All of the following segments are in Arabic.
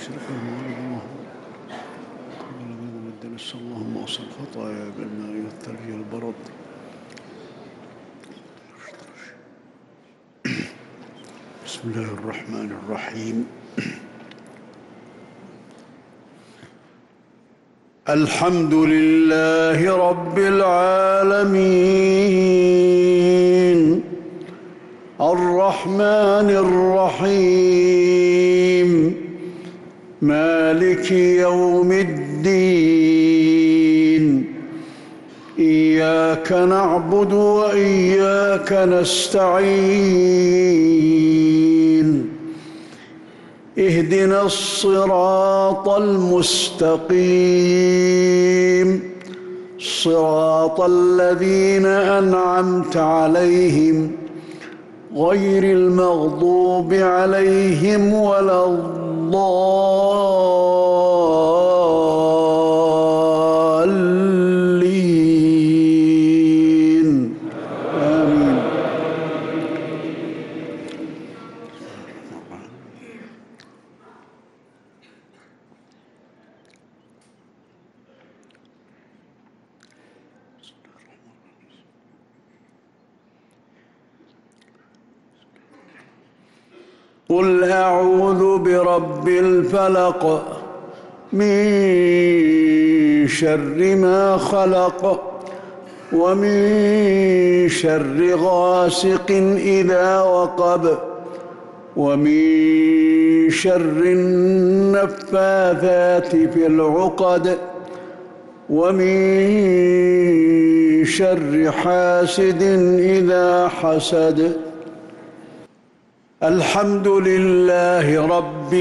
المشرق والمغرب اللهم الدنس اللهم اصل الخطايا بالماء والثلج والبرد. بسم الله الرحمن الرحيم. الحمد لله رب العالمين الرحمن الرحيم مالك يوم الدين إياك نعبد وإياك نستعين اهدنا الصراط المستقيم صراط الذين أنعمت عليهم غير المغضوب عليهم ولا الضالين آمين. قل أعوذ برب الفلق من شر ما خلق ومن شر غاسق إذا وقب ومن شر النفاثات في العقد ومن شر حاسد إذا حسد. الحمد لله رب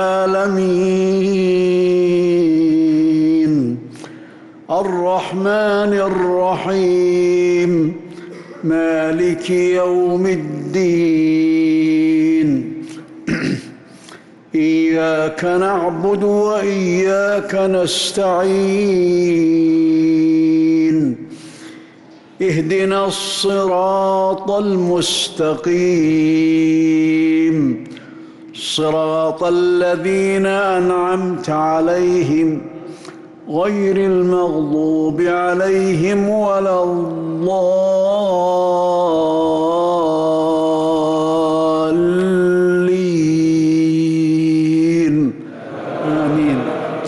العالمين الرحمن الرحيم مالك يوم الدين إياك نعبد وإياك نستعين اهدنا الصراط المستقيم صراط الذين أنعمت عليهم غير المغضوب عليهم ولا الضالين آمين.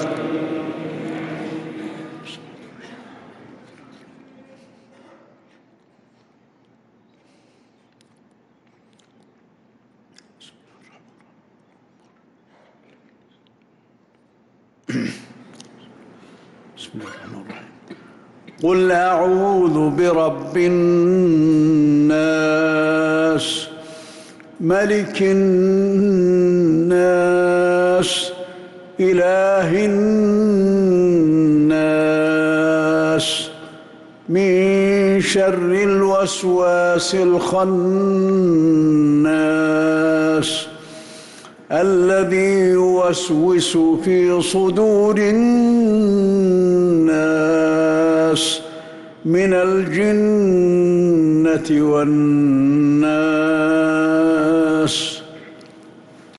بسم الله الرحمن الرحيم. قل أعوذ برب الناس ملك الناس إله الناس من شر الوسواس الخناس الذي يوسوس في صدور الناس من الجنة والناس.